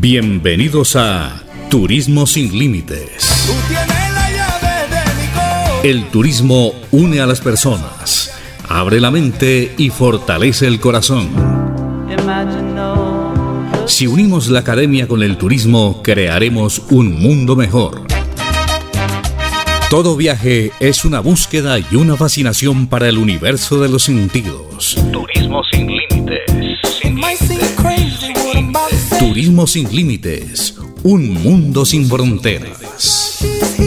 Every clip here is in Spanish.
Bienvenidos a Turismo Sin Límites. El turismo une a las personas, abre la mente y fortalece el corazón. Si unimos la academia con el turismo, crearemos un mundo mejor. Todo viaje es una búsqueda y una fascinación para el universo de los sentidos. Turismo sin límites. Turismo sin límites. Un mundo sin fronteras.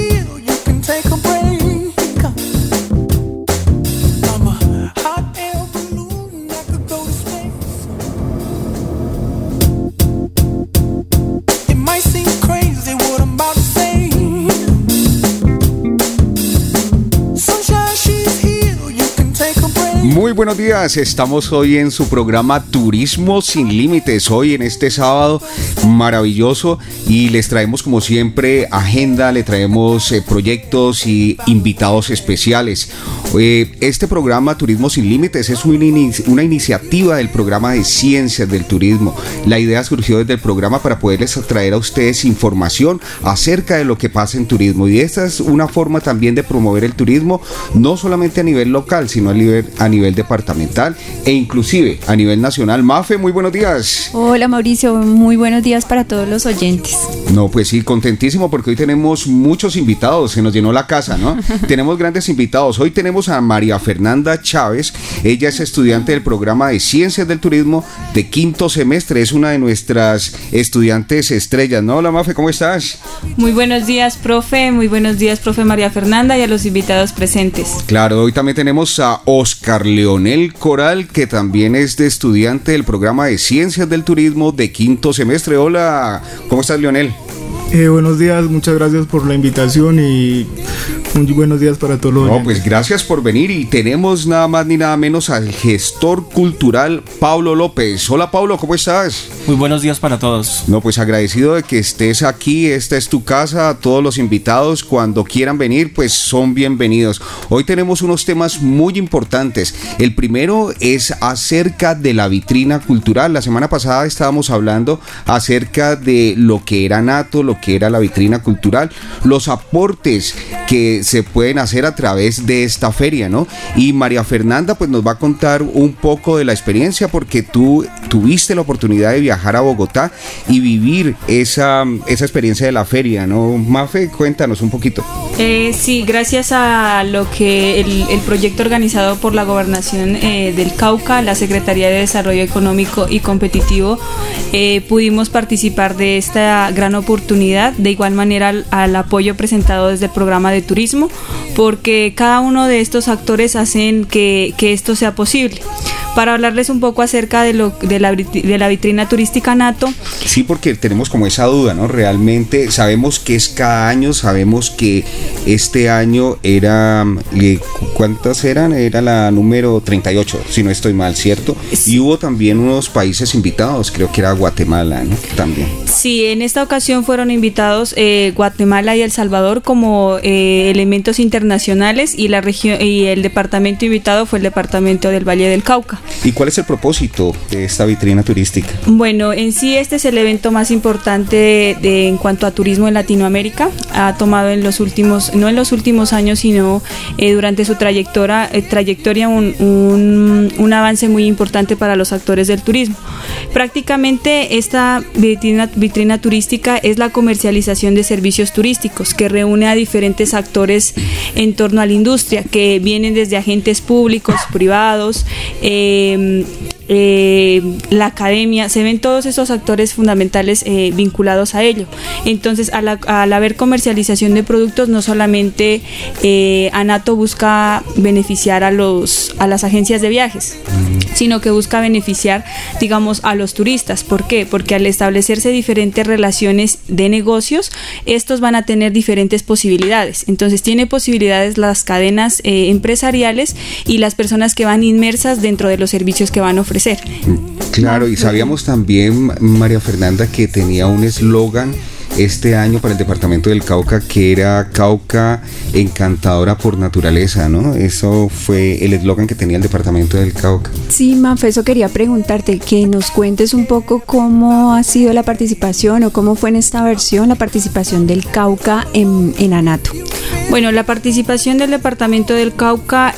Muy buenos días, estamos hoy en su programa Turismo Sin Límites, hoy en este sábado maravilloso, y les traemos como siempre agenda, le traemos proyectos y invitados especiales. Este programa Turismo Sin Límites es una iniciativa del programa de Ciencias del Turismo. La idea surgió desde el programa para poderles traer a ustedes información acerca de lo que pasa en turismo, y esta es una forma también de promover el turismo, no solamente a nivel local, sino a nivel departamental e inclusive a nivel nacional. Mafe, muy buenos días. Hola Mauricio, muy buenos días para todos los oyentes. No, pues sí, contentísimo porque hoy tenemos muchos invitados, se nos llenó la casa, ¿no? Tenemos grandes invitados. Hoy tenemos a María Fernanda Chávez, ella es estudiante del programa de Ciencias del Turismo de quinto semestre, es una de nuestras estudiantes estrellas, ¿no? Hola Mafe, ¿cómo estás? Muy buenos días, profe María Fernanda, y a los invitados presentes. Claro, hoy también tenemos a Oscar Leonel Coral, que también es de estudiante del programa de Ciencias del Turismo de quinto semestre. Hola, ¿cómo estás, Leonel? Buenos días, muchas gracias por la invitación y muy buenos días para todos los oyentes. Pues gracias por venir, y tenemos nada más ni nada menos al gestor cultural Pablo López. Hola Pablo, ¿cómo estás? Muy buenos días para todos. No, pues agradecido de que estés aquí, esta es tu casa, todos los invitados cuando quieran venir pues son bienvenidos. Hoy tenemos unos temas muy importantes. El primero es acerca de la vitrina cultural. La semana pasada estábamos hablando acerca de lo que era NATO, lo que era la vitrina cultural, los aportes que se pueden hacer a través de esta feria, ¿no? Y María Fernanda pues nos va a contar un poco de la experiencia, porque tú tuviste la oportunidad de viajar a Bogotá y vivir esa experiencia de la feria, ¿no? Mafe, cuéntanos un poquito. Sí, gracias a lo que el proyecto organizado por la Gobernación del Cauca, la Secretaría de Desarrollo Económico y Competitivo, pudimos participar de esta gran oportunidad. De igual manera al apoyo presentado desde el programa de turismo, porque cada uno de estos actores hacen que esto sea posible. Para hablarles un poco acerca de la vitrina turística NATO. Sí, porque tenemos como esa duda, ¿no? Realmente sabemos que es cada año, sabemos que este año era, ¿cuántas eran? Era la número 38, si no estoy mal, ¿cierto? Sí. Y hubo también unos países invitados, creo que era Guatemala, ¿no? También. Sí, en esta ocasión fueron invitados Guatemala y El Salvador como elementos internacionales, y la región y el departamento invitado fue el departamento del Valle del Cauca. ¿Y cuál es el propósito de esta vitrina turística? Bueno, en sí este es el evento más importante en cuanto a turismo en Latinoamérica. Ha tomado no en los últimos años, sino durante su trayectoria un avance muy importante para los actores del turismo. Prácticamente esta vitrina turística es la comercialización de servicios turísticos que reúne a diferentes actores en torno a la industria, que vienen desde agentes públicos, privados, la academia, se ven todos esos actores fundamentales vinculados a ello. Entonces, al haber comercialización de productos, no solamente ANATO busca beneficiar a las agencias de viajes, sino que busca beneficiar, digamos, a los turistas. ¿Por qué? Porque al establecerse diferentes relaciones de negocios, estos van a tener diferentes posibilidades. Entonces, tiene posibilidades las cadenas empresariales y las personas que van inmersas dentro de los servicios que van a ofrecer. Claro, y sabíamos también, María Fernanda, que tenía un eslogan este año para el departamento del Cauca, que era Cauca encantadora por naturaleza, ¿no? Eso fue el eslogan que tenía el departamento del Cauca. Sí, Mafe, eso quería preguntarte, que nos cuentes un poco cómo ha sido la participación o cómo fue en esta versión la participación del Cauca en Anato. Bueno, la participación del departamento del Cauca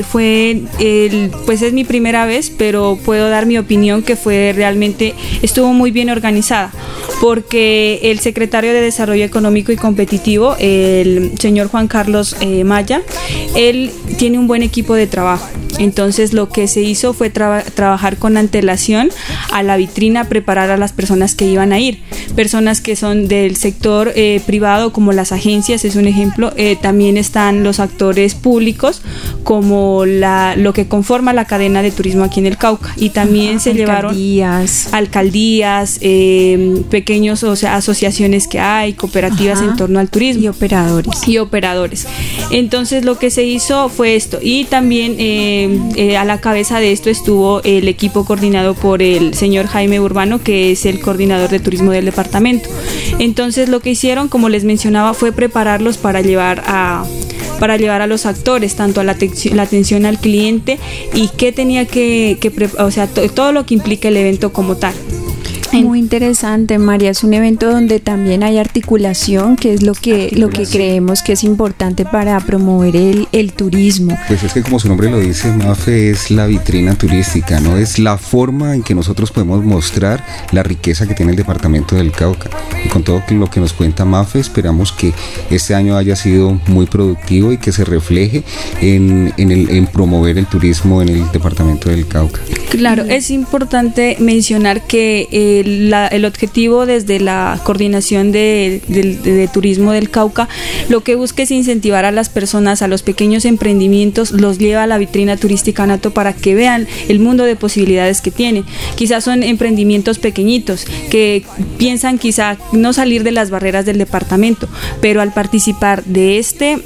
pues es mi primera vez, pero puedo dar mi opinión que estuvo muy bien organizada, porque el secretario de Desarrollo Económico y Competitivo, el señor Juan Carlos Maya, él tiene un buen equipo de trabajo. Entonces lo que se hizo fue trabajar con antelación a la vitrina, preparar a las personas que iban a ir, personas que son del sector privado, como las agencias, es un ejemplo. También están los actores públicos, como lo que conforma la cadena de turismo aquí en el Cauca, y también se llevaron alcaldías, pequeños, o sea, asociaciones que hay, cooperativas en torno al turismo y operadores. Entonces lo que se hizo fue esto, y también a la cabeza de esto estuvo el equipo coordinado por el señor Jaime Urbano, que es el coordinador de turismo del departamento. Entonces lo que hicieron, como les mencionaba, fue prepararlos para llevar a los actores, tanto a la atención al cliente y qué tenía o sea, todo lo que implica el evento como tal. Muy interesante, María. Es un evento donde también hay articulación, que es lo que creemos que es importante para promover el turismo. Pues es que, como su nombre lo dice, Mafe, es la vitrina turística, ¿no? Es la forma en que nosotros podemos mostrar la riqueza que tiene el departamento del Cauca. Y con todo lo que nos cuenta Mafe, esperamos que este año haya sido muy productivo y que se refleje en promover el turismo en el departamento del Cauca. Claro, es importante mencionar que el objetivo desde la coordinación de turismo del Cauca, lo que busca es incentivar a las personas, a los pequeños emprendimientos, los lleva a la vitrina turística Anato para que vean el mundo de posibilidades que tiene. Quizás son emprendimientos pequeñitos que piensan quizá no salir de las barreras del departamento, pero al participar de este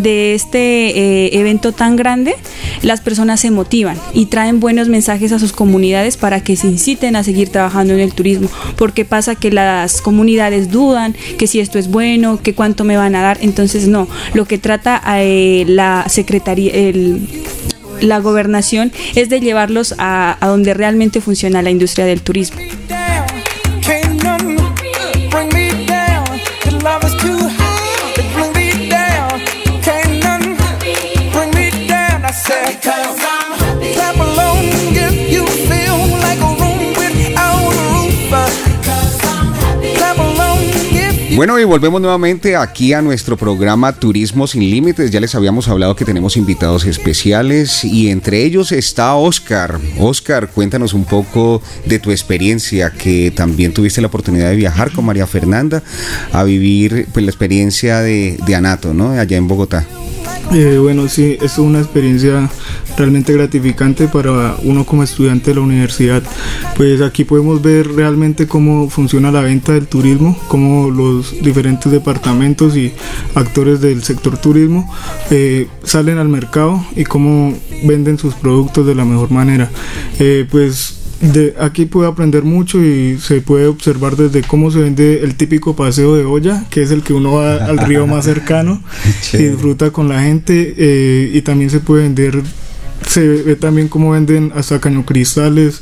evento tan grande, las personas se motivan y traen buenos mensajes a sus comunidades para que se inciten a seguir trabajando en el turismo, porque pasa que las comunidades dudan que si esto es bueno, que cuánto me van a dar. Entonces no, lo que trata la secretaría, la gobernación, es de llevarlos a donde realmente funciona la industria del turismo. Bueno, y volvemos nuevamente aquí a nuestro programa Turismo Sin Límites. Ya les habíamos hablado que tenemos invitados especiales y entre ellos está Oscar. Oscar, cuéntanos un poco de tu experiencia, que también tuviste la oportunidad de viajar con María Fernanda a vivir pues la experiencia de Anato, ¿no? Allá en Bogotá. Bueno, sí, es una experiencia realmente gratificante para uno como estudiante de la universidad. Pues aquí podemos ver realmente cómo funciona la venta del turismo, cómo los diferentes departamentos y actores del sector turismo salen al mercado y cómo venden sus productos de la mejor manera. Pues de aquí puede aprender mucho y se puede observar desde cómo se vende el típico paseo de olla, que es el que uno va al río más cercano y disfruta con la gente, y también se puede vender, se ve también cómo venden hasta cañocristales,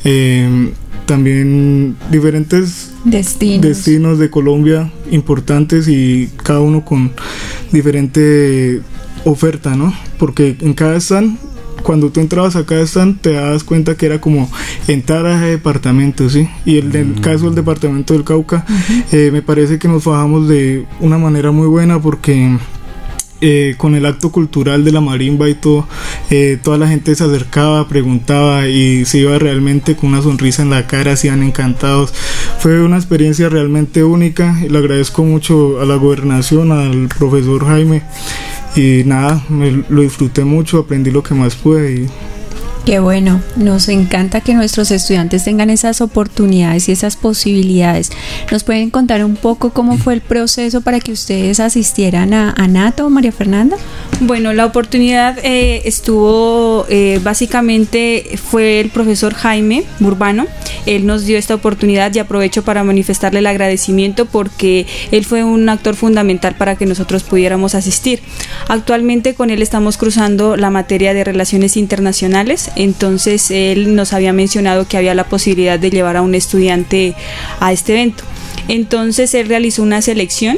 también diferentes destinos de Colombia importantes y cada uno con diferente oferta, ¿no? Porque en cada stand, cuando tú entrabas a cada stand, te das cuenta que era como entrar a ese departamento, ¿sí? Y en el caso del departamento del Cauca, me parece que nos fajamos de una manera muy buena, porque con el acto cultural de la marimba y todo, toda la gente se acercaba, preguntaba y se iba realmente con una sonrisa en la cara, se iban encantados. Fue una experiencia realmente única y le agradezco mucho a la gobernación, al profesor Jaime, y nada, lo disfruté mucho, aprendí lo que más pude Qué bueno, nos encanta que nuestros estudiantes tengan esas oportunidades y esas posibilidades. ¿Nos pueden contar un poco cómo fue el proceso para que ustedes asistieran a Anato, María Fernanda? Bueno, la oportunidad estuvo, básicamente fue el profesor Jaime Burbano. Él nos dio esta oportunidad y aprovecho para manifestarle el agradecimiento porque él fue un actor fundamental para que nosotros pudiéramos asistir. Actualmente con él estamos cruzando la materia de Relaciones Internacionales. Entonces él nos había mencionado que había la posibilidad de llevar a un estudiante a este evento. Entonces él realizó una selección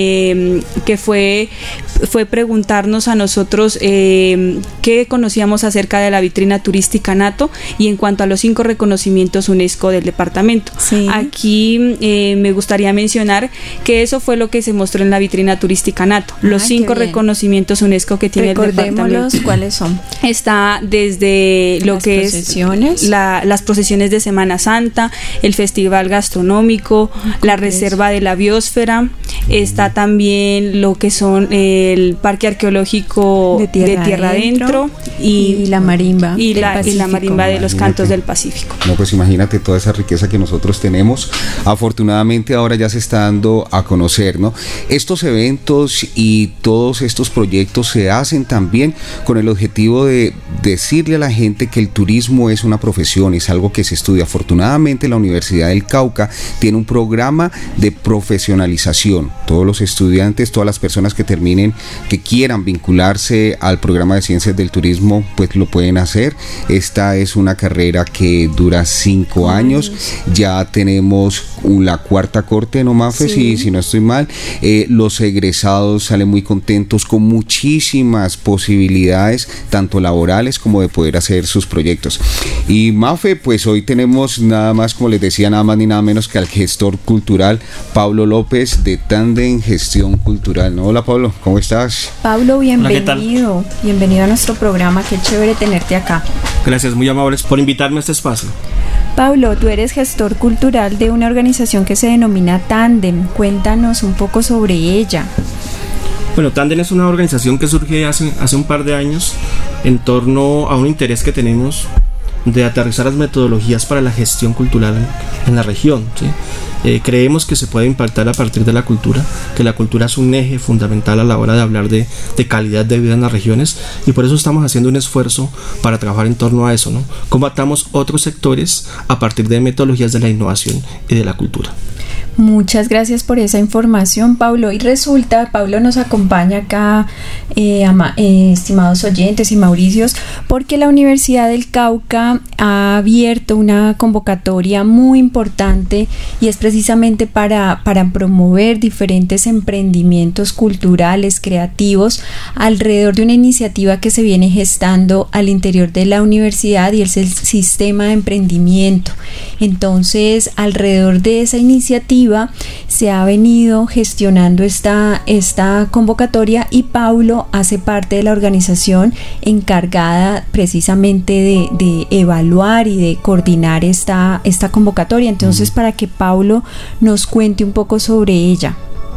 que fue preguntarnos a nosotros qué conocíamos acerca de la vitrina turística Anato y en cuanto a los 5 reconocimientos UNESCO del departamento. Sí. Aquí me gustaría mencionar que eso fue lo que se mostró en la vitrina turística Anato. Los 5 reconocimientos UNESCO que tiene el departamento. ¿Cuáles son? Está desde lo las que procesiones. Las procesiones de Semana Santa, el festival gastronómico, la reserva de la biosfera, está también lo que son el parque arqueológico de Tierra Adentro y la marimba y la marimba de los cantos del Pacífico. No, pues imagínate toda esa riqueza que nosotros tenemos. Afortunadamente ahora ya se está dando a conocer, ¿no? Estos eventos y todos estos proyectos se hacen también con el objetivo de decirle a la gente que el turismo es una profesión, es algo que se estudia. Afortunadamente la Universidad del Cauca tiene un programa de profesionalización. Todos los estudiantes, todas las personas que terminen, que quieran vincularse al programa de Ciencias del Turismo, pues lo pueden hacer. Esta es una carrera que dura 5 años. Ya tenemos la 4ª corte, ¿no, Mafe? Sí. Si no estoy mal. Los egresados salen muy contentos con muchísimas posibilidades, tanto laborales como de poder hacer sus proyectos. Y Mafe, pues hoy tenemos nada más, como les decía, nada más ni nada menos que al gestor cultural Pablo López de Tandem Gestión Cultural, ¿no? Hola Pablo, ¿cómo estás? Pablo, bienvenido. Hola, bienvenido a nuestro programa, qué chévere tenerte acá. Gracias, muy amables por invitarme a este espacio. Pablo, tú eres gestor cultural de una organización que se denomina Tandem. Cuéntanos un poco sobre ella. Bueno, Tandem es una organización que surge hace un par de años en torno a un interés que tenemos de aterrizar las metodologías para la gestión cultural en la región, ¿sí? Creemos que se puede impactar a partir de la cultura, que la cultura es un eje fundamental a la hora de hablar de calidad de vida en las regiones, y por eso estamos haciendo un esfuerzo para trabajar en torno a eso, ¿no? Combatamos otros sectores a partir de metodologías de la innovación y de la cultura. Muchas gracias por esa información, Pablo. Y resulta, Pablo nos acompaña acá, estimados oyentes y Mauricios, porque la Universidad del Cauca ha abierto una convocatoria muy importante y es precisamente para promover diferentes emprendimientos culturales, creativos, alrededor de una iniciativa que se viene gestando al interior de la universidad y es el sistema de emprendimiento. Entonces, alrededor de esa iniciativa se ha venido gestionando esta convocatoria y Pablo hace parte de la organización encargada precisamente de evaluar y de coordinar esta convocatoria. Entonces, para que Pablo nos cuente un poco sobre ella.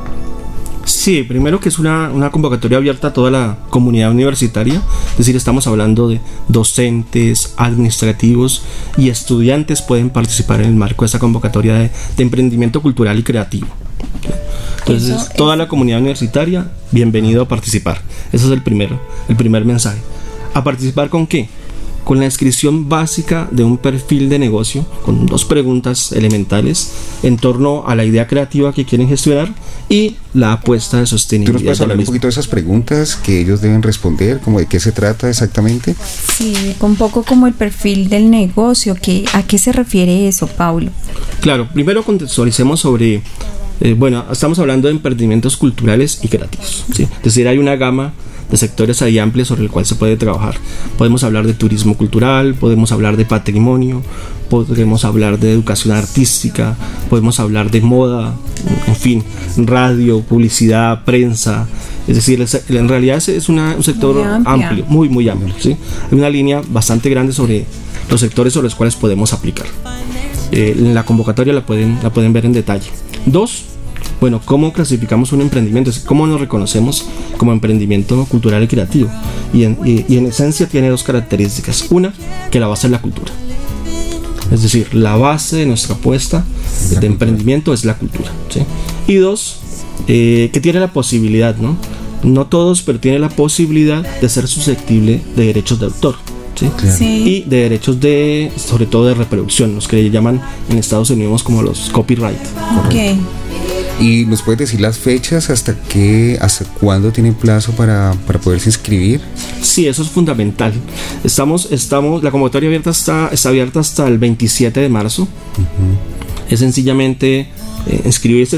Sí, primero que es una convocatoria abierta a toda la comunidad universitaria, es decir, estamos hablando de docentes, administrativos y estudiantes pueden participar en el marco de esa convocatoria de emprendimiento cultural y creativo. Entonces, toda la comunidad universitaria, bienvenido a participar. Ese es el primer mensaje. ¿A participar con qué? Con la inscripción básica de un perfil de negocio, con 2 preguntas elementales en torno a la idea creativa que quieren gestionar y la apuesta de sostenibilidad. ¿Tú nos puedes hablar un poquito de esas preguntas que ellos deben responder? ¿Cómo de qué se trata exactamente? Sí, un poco como el perfil del negocio. ¿A qué se refiere eso, Paulo? Claro, primero contextualicemos sobre... estamos hablando de emprendimientos culturales y creativos, ¿sí? Es decir, hay una gama de sectores ahí amplios sobre el cual se puede trabajar. Podemos hablar de turismo cultural, podemos hablar de patrimonio, podemos hablar de educación artística, podemos hablar de moda, en fin, radio, publicidad, prensa. Es decir, en realidad es un sector amplio, muy amplio, ¿sí? Hay una línea bastante grande sobre los sectores sobre los cuales podemos aplicar. En la convocatoria la pueden ver en detalle. 2, Bueno, ¿cómo clasificamos un emprendimiento? ¿Cómo nos reconocemos como emprendimiento cultural y creativo? Y en esencia tiene dos características. Una, que la base es la cultura. Es decir, la base de nuestra apuesta de emprendimiento es la cultura, ¿sí? Y dos, que tiene la posibilidad, no todos, pero tiene la posibilidad de ser susceptible de derechos de autor, ¿sí? Claro. Sí. Y de derechos sobre todo de reproducción, los que llaman en Estados Unidos como los copyright. Okay. ¿Y nos puedes decir las fechas hasta cuándo tienen plazo para poderse inscribir? Sí, eso es fundamental. La convocatoria está abierta hasta el 27 de marzo. Uh-huh. Es sencillamente inscribirse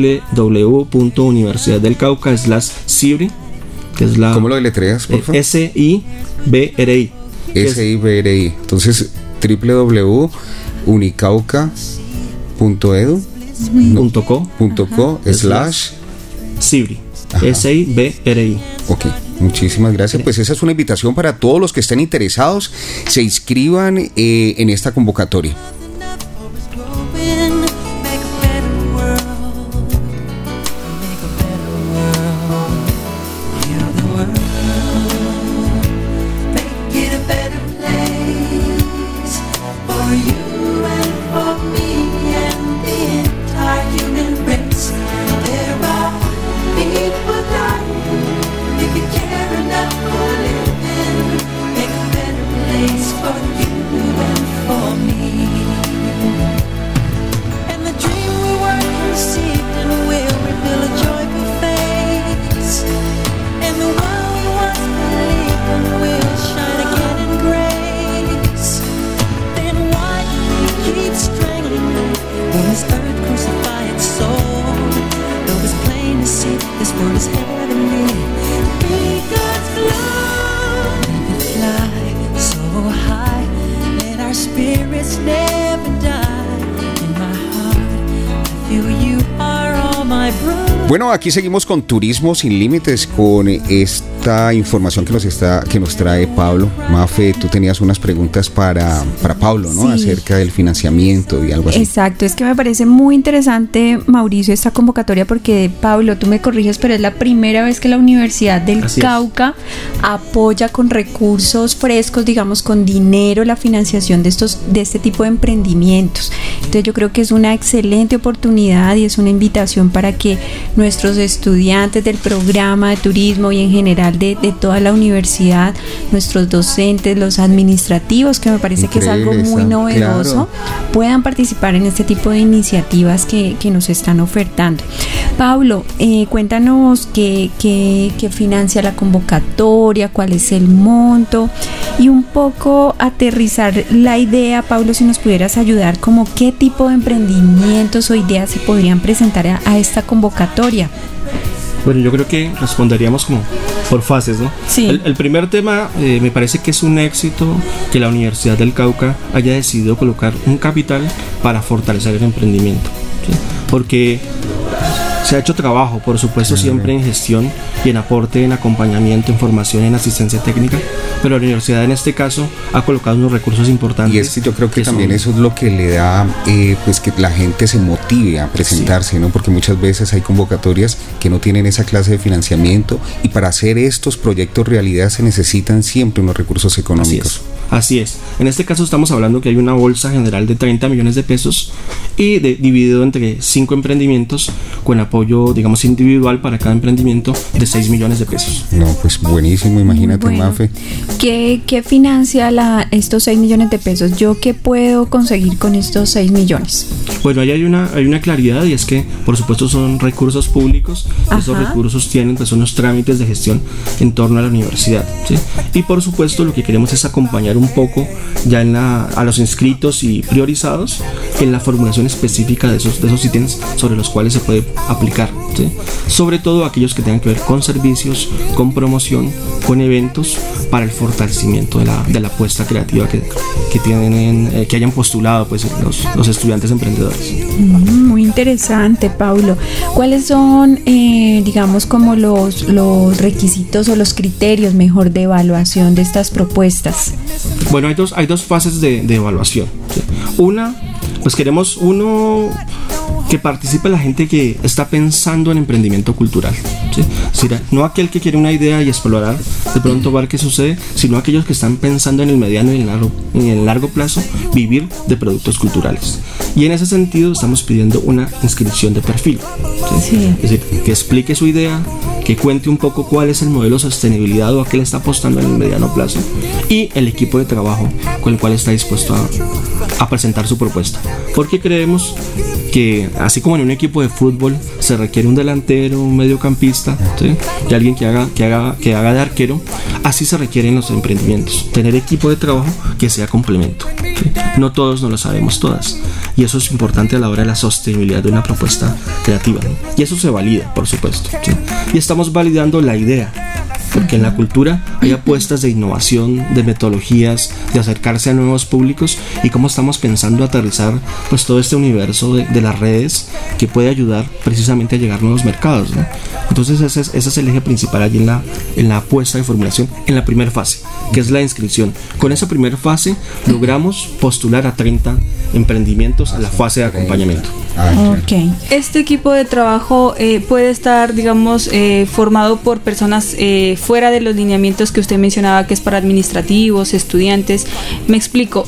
www.universidaddelcauca.cibri, que es la... ¿Cómo lo deletreas, por favor? SIBRI. SIBRI. Entonces, www.unicauca.edu .co/Cibri. SIBRI. Ok, muchísimas gracias. Pues esa es una invitación para todos los que estén interesados, se inscriban en esta convocatoria. Bueno, aquí seguimos con Turismo Sin Límites, con esta información que nos trae Pablo. Mafe, tú tenías unas preguntas para Pablo, ¿no? Sí. Acerca del financiamiento y algo así. Exacto, es que me parece muy interesante, Mauricio, esta convocatoria, porque, Pablo, tú me corriges, pero es la primera vez que la Universidad del Cauca apoya con recursos frescos, digamos, con dinero, la financiación de este tipo de emprendimientos. Entonces yo creo que es una excelente oportunidad y es una invitación para que nuestros estudiantes del programa de turismo y en general de toda la universidad, nuestros docentes, los administrativos, que me parece que es algo muy novedoso, puedan participar en este tipo de iniciativas que nos están ofertando. Pablo, cuéntanos qué financia la convocatoria, cuál es el monto y un poco aterrizar la idea, Pablo, si nos pudieras ayudar, como qué tipo de emprendimientos o ideas se podrían presentar a esta convocatoria. Bueno, yo creo que responderíamos como por fases, ¿no? Sí. El primer tema, me parece que es un éxito que la Universidad del Cauca haya decidido colocar un capital para fortalecer el emprendimiento, ¿sí? Porque se ha hecho trabajo, por supuesto, siempre en gestión y en aporte, en acompañamiento, en formación, en asistencia técnica, pero la universidad en este caso ha colocado unos recursos importantes. Y es que yo creo que también eso es lo que le da, pues que la gente se motive a presentarse, ¿no? Porque muchas veces hay convocatorias que no tienen esa clase de financiamiento y para hacer estos proyectos realidad se necesitan siempre unos recursos económicos. Así es. En este caso estamos hablando que hay una bolsa general de 30 millones de pesos y dividido entre 5 emprendimientos con apoyo, digamos, individual para cada emprendimiento de 6 millones de pesos. No, pues buenísimo, imagínate, bueno, Mafe. ¿Qué financia estos 6 millones de pesos? ¿Yo qué puedo conseguir con estos 6 millones? Bueno, ahí hay una claridad, y es que, por supuesto, son recursos públicos. Ajá. Esos recursos tienen pues unos trámites de gestión en torno a la universidad, ¿sí? Y por supuesto lo que queremos es acompañar un poco ya a los inscritos y priorizados en la formulación específica de esos ítems sobre los cuales se puede aplicar, ¿sí? Sobre todo aquellos que tengan que ver con servicios, con promoción, con eventos para el fortalecimiento de la apuesta creativa que hayan postulado pues los estudiantes emprendedores. Muy interesante, Paulo. ¿Cuáles son, digamos, como los requisitos o los criterios, mejor, de evaluación de estas propuestas? Bueno, hay dos fases de evaluación, ¿sí? Una, pues queremos que participe la gente que está pensando en emprendimiento cultural, ¿sí? Es decir, no aquel que quiere una idea y explorar, de pronto ver qué sucede, sino aquellos que están pensando en el mediano y en el largo plazo vivir de productos culturales. Y en ese sentido estamos pidiendo una inscripción de perfil, ¿sí? Sí. Es decir, que explique su idea, que cuente un poco cuál es el modelo de sostenibilidad o a qué le está apostando en el mediano plazo y el equipo de trabajo con el cual está dispuesto a presentar su propuesta. Porque creemos que así como en un equipo de fútbol se requiere un delantero, un mediocampista, ¿sí? Y alguien que haga de arquero, así se requieren los emprendimientos, tener equipo de trabajo que sea complemento, ¿sí? No todos no lo sabemos todas, y eso es importante a la hora de la sostenibilidad de una propuesta creativa, ¿no? Y eso se valida, por supuesto, ¿sí? Y estamos validando la idea, porque en la cultura hay apuestas de innovación, de metodologías, de acercarse a nuevos públicos, y cómo estamos pensando aterrizar pues todo este universo de las redes que puede ayudar precisamente a llegar a nuevos mercados, ¿no? Entonces ese es el eje principal allí en la apuesta de formulación en la primera fase, que es la inscripción. Con esa primera fase logramos postular a 30 emprendimientos a la fase de acompañamiento. Okay. Este equipo de trabajo puede estar, digamos, formado por personas fuera de los lineamientos que usted mencionaba, que es para administrativos, estudiantes. Me explico.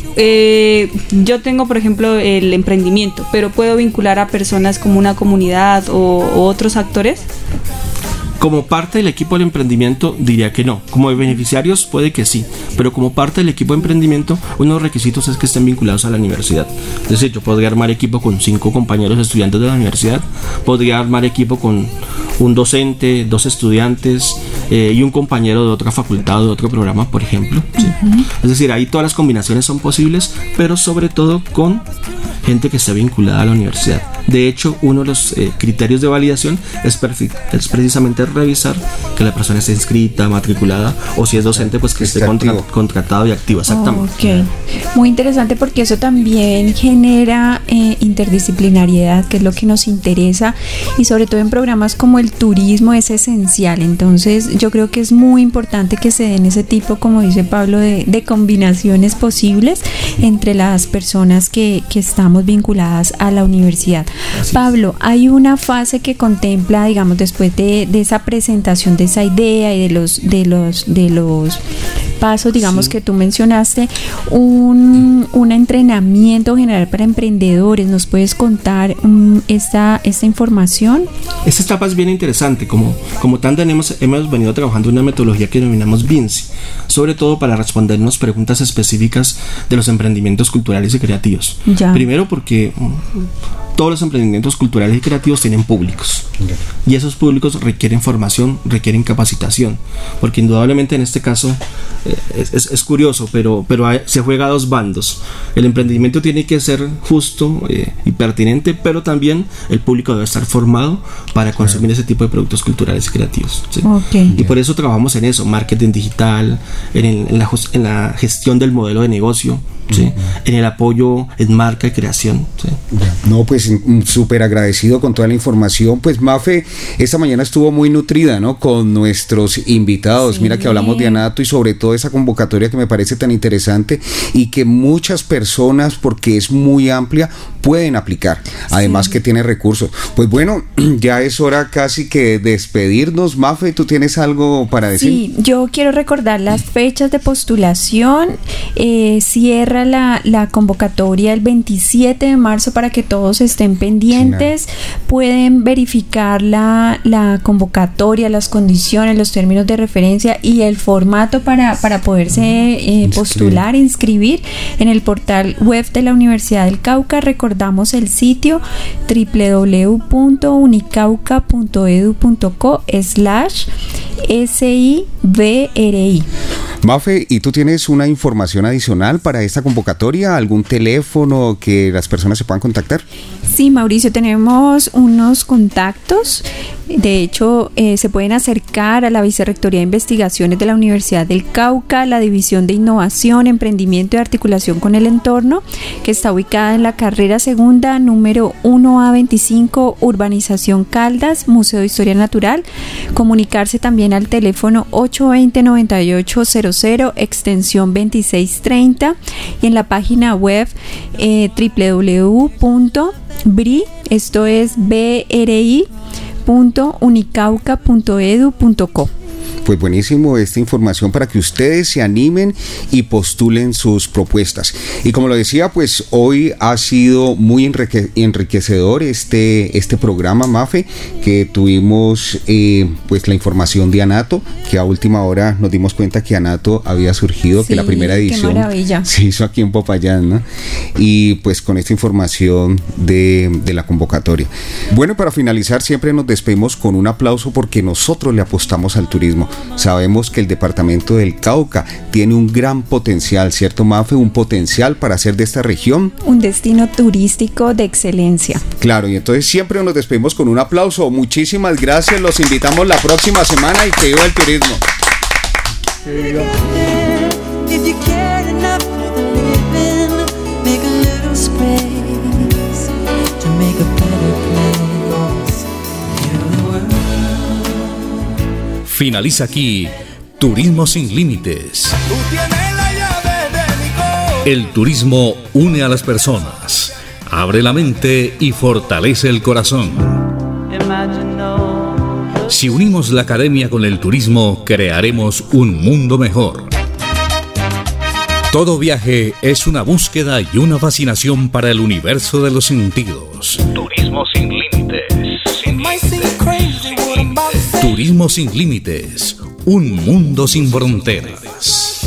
Yo tengo, por ejemplo, el emprendimiento, pero ¿puedo vincular a personas como una comunidad o otros actores? Como parte del equipo del emprendimiento diría que no. Como beneficiarios puede que sí, pero como parte del equipo de emprendimiento uno de los requisitos es que estén vinculados a la universidad. Es decir, yo podría armar equipo con 5 compañeros estudiantes de la universidad, podría armar equipo con un docente, 2 estudiantes y un compañero de otra facultad o de otro programa, por ejemplo, ¿sí? Es decir, ahí todas las combinaciones son posibles, pero sobre todo con gente que esté vinculada a la universidad. De hecho, uno de los criterios de validación es precisamente revisar que la persona esté inscrita, matriculada, o si es docente, pues que esté contratado y activo. Exactamente. Okay. Muy interesante, porque eso también genera interdisciplinariedad, que es lo que nos interesa, y sobre todo en programas como el turismo es esencial. Entonces yo creo que es muy importante que se den ese tipo, como dice Pablo, de combinaciones posibles entre las personas que estamos vinculadas a la universidad. Pablo, hay una fase que contempla, digamos, después de esa presentación de esa idea y de los pasos, digamos, sí, que tú mencionaste, un entrenamiento general para emprendedores. ¿Nos puedes contar esta información? Esta etapa es bien interesante. Como tanto hemos venido trabajando una metodología que denominamos VINCI, sobre todo para respondernos preguntas específicas de los emprendimientos culturales y creativos. Ya. Primero porque todos los emprendimientos culturales y creativos tienen públicos, y esos públicos requieren formación, requieren capacitación, porque indudablemente en este caso es curioso, pero se juega a dos bandos. El emprendimiento tiene que ser justo y pertinente, pero también el público debe estar formado para consumir ese tipo de productos culturales y creativos, ¿sí? Okay. Y por eso trabajamos en eso: marketing digital, en la gestión del modelo de negocio, ¿sí? En el apoyo en marca y creación, ¿sí? No, pues súper agradecido con toda la información. Pues Mafe, esta mañana estuvo muy nutrida, ¿no?, con nuestros invitados. Sí. Mira que hablamos de Anato y sobre todo esa convocatoria que me parece tan interesante y que muchas personas, porque es muy amplia, pueden aplicar. Además, sí, que tiene recursos. Pues bueno, ya es hora casi que despedirnos. Mafe, ¿tú tienes algo para decir? Sí, yo quiero recordar las fechas de postulación. Cierra la convocatoria el 27 de marzo para que todos estén pendientes. Sí, pueden verificar la convocatoria, las condiciones, los términos de referencia y el formato para poderse postular, inscribir en el portal web de la Universidad del Cauca. Recordamos el sitio www.unicauca.edu.co/SIBRI. Mafe, ¿y tú tienes una información adicional para esta convocatoria? ¿Algún teléfono que las personas se puedan contactar? Sí, Mauricio, tenemos unos contactos. De hecho, se pueden acercar a la Vicerrectoría de Investigaciones de la Universidad del Cauca, la División de Innovación, Emprendimiento y Articulación con el Entorno, que está ubicada en la carrera segunda, número 1A25, Urbanización Caldas, Museo de Historia Natural. Comunicarse también al teléfono 820-9800 extensión 2630, y en la página web www.bri, esto es bri.unicauca.edu.co. Pues buenísimo esta información para que ustedes se animen y postulen sus propuestas. Y como lo decía, pues hoy ha sido muy enriquecedor este programa, Mafe, que tuvimos pues la información de Anato, que a última hora nos dimos cuenta que Anato había surgido, sí, que la primera edición se hizo aquí en Popayán, ¿no? Y pues con esta información de la convocatoria. Bueno, para finalizar siempre nos despedimos con un aplauso porque nosotros le apostamos al turismo. Sabemos que el departamento del Cauca tiene un gran potencial, ¿cierto, Mafe? Un potencial para hacer de esta región un destino turístico de excelencia. Claro, y entonces siempre nos despedimos con un aplauso. Muchísimas gracias, los invitamos la próxima semana y que viva el turismo. Finaliza aquí Turismo sin Límites. El turismo une a las personas, abre la mente y fortalece el corazón. Si unimos la academia con el turismo, crearemos un mundo mejor. Todo viaje es una búsqueda y una fascinación para el universo de los sentidos. Turismo sin límites. Turismo sin límites. Un mundo sin fronteras.